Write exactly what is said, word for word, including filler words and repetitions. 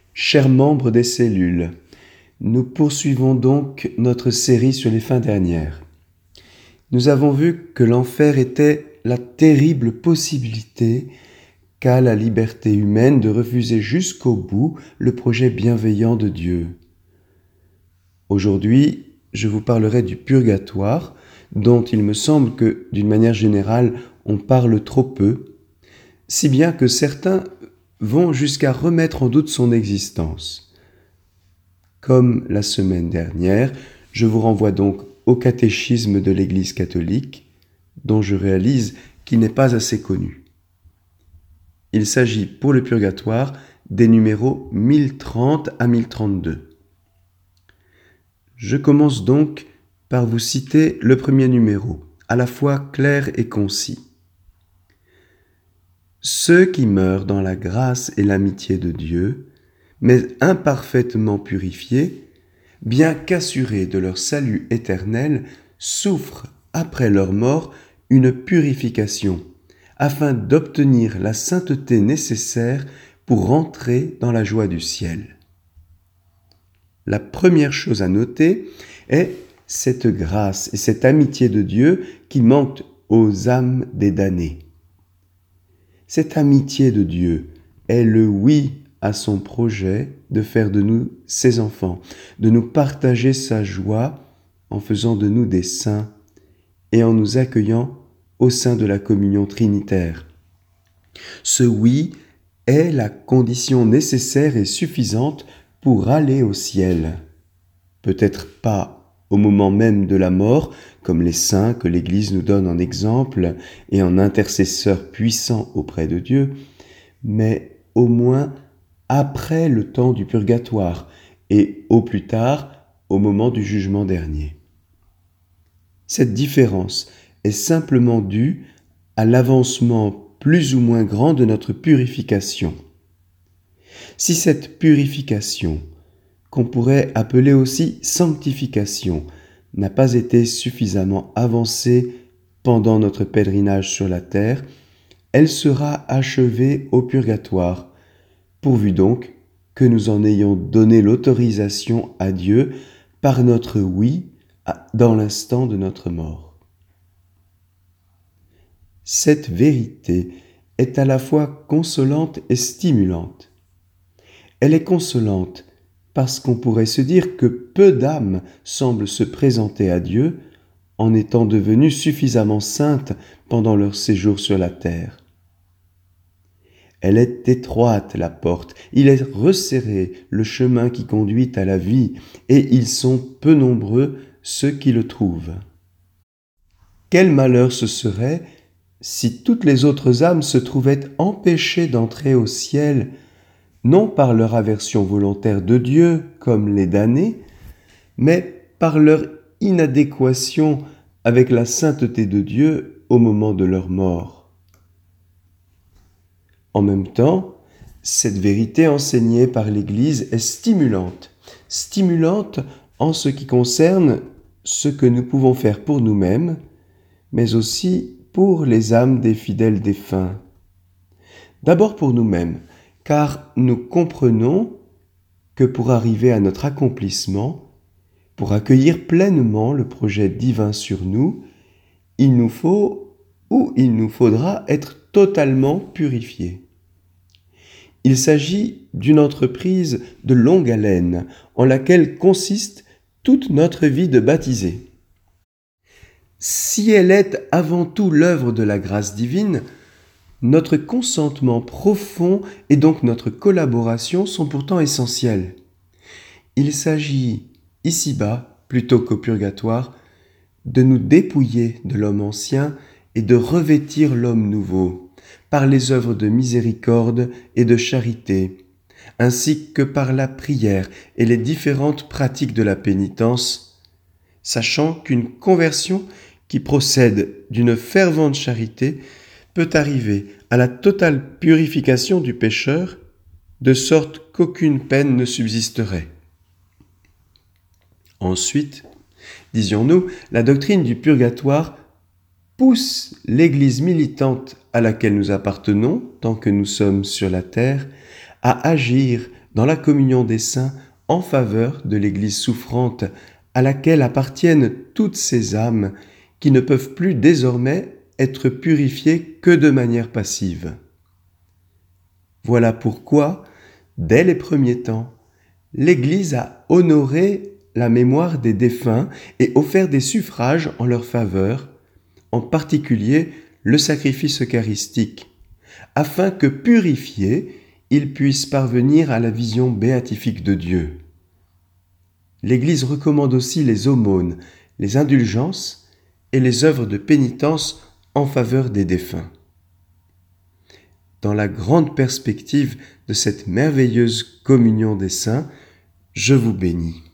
Chers membres des cellules, nous poursuivons donc notre série sur les fins dernières. Nous avons vu que l'enfer était la terrible possibilité qu'a la liberté humaine de refuser jusqu'au bout le projet bienveillant de Dieu. Aujourd'hui, je vous parlerai du purgatoire, dont il me semble que, d'une manière générale, on parle trop peu, si bien que certains vont jusqu'à remettre en doute son existence. Comme la semaine dernière, je vous renvoie donc au catéchisme de l'Église catholique, dont je réalise qu'il n'est pas assez connu. Il s'agit pour le purgatoire des numéros mille trente à mille trente-deux. Je commence donc par vous citer le premier numéro, à la fois clair et concis. Ceux qui meurent dans la grâce et l'amitié de Dieu, mais imparfaitement purifiés, bien qu'assurés de leur salut éternel, souffrent après leur mort une purification, afin d'obtenir la sainteté nécessaire pour entrer dans la joie du ciel. La première chose à noter est cette grâce et cette amitié de Dieu qui manquent aux âmes des damnés. Cette amitié de Dieu est le oui à son projet de faire de nous ses enfants, de nous partager sa joie en faisant de nous des saints et en nous accueillant au sein de la communion trinitaire. Ce oui est la condition nécessaire et suffisante pour aller au ciel. Peut-être pas au moment même de la mort, comme les saints que l'Église nous donne en exemple et en intercesseurs puissants auprès de Dieu, mais au moins après le temps du purgatoire et au plus tard au moment du jugement dernier. Cette différence est simplement due à l'avancement plus ou moins grand de notre purification. Si cette purification, qu'on pourrait appeler aussi sanctification, n'a pas été suffisamment avancée pendant notre pèlerinage sur la terre, elle sera achevée au purgatoire, pourvu donc que nous en ayons donné l'autorisation à Dieu par notre oui dans l'instant de notre mort. Cette vérité est à la fois consolante et stimulante. Elle est consolante parce qu'on pourrait se dire que peu d'âmes semblent se présenter à Dieu en étant devenues suffisamment saintes pendant leur séjour sur la terre. Elle est étroite, la porte, il est resserré le chemin qui conduit à la vie, et ils sont peu nombreux ceux qui le trouvent. Quel malheur ce serait si toutes les autres âmes se trouvaient empêchées d'entrer au ciel, non par leur aversion volontaire de Dieu, comme les damnés, mais par leur inadéquation avec la sainteté de Dieu au moment de leur mort. En même temps, cette vérité enseignée par l'Église est stimulante, stimulante en ce qui concerne ce que nous pouvons faire pour nous-mêmes, mais aussi pour les âmes des fidèles défunts. D'abord pour nous-mêmes, car nous comprenons que pour arriver à notre accomplissement, pour accueillir pleinement le projet divin sur nous, il nous faut ou il nous faudra être totalement purifiés. Il s'agit d'une entreprise de longue haleine en laquelle consiste toute notre vie de baptisé. Si elle est avant tout l'œuvre de la grâce divine, notre consentement profond et donc notre collaboration sont pourtant essentiels. Il s'agit, ici-bas, plutôt qu'au purgatoire, de nous dépouiller de l'homme ancien et de revêtir l'homme nouveau, par les œuvres de miséricorde et de charité, ainsi que par la prière et les différentes pratiques de la pénitence, sachant qu'une conversion qui procède d'une fervente charité peut arriver à la totale purification du pécheur, de sorte qu'aucune peine ne subsisterait. Ensuite, disions-nous, la doctrine du purgatoire pousse l'Église militante à laquelle nous appartenons, tant que nous sommes sur la terre, à agir dans la communion des saints en faveur de l'Église souffrante à laquelle appartiennent toutes ces âmes qui ne peuvent plus désormais être purifiées que de manière passive. Voilà pourquoi, dès les premiers temps, l'Église a honoré la mémoire des défunts et offert des suffrages en leur faveur, en particulier le sacrifice eucharistique, afin que, purifiés, ils puissent parvenir à la vision béatifique de Dieu. L'Église recommande aussi les aumônes, les indulgences et les œuvres de pénitence en faveur des défunts. Dans la grande perspective de cette merveilleuse communion des saints, je vous bénis.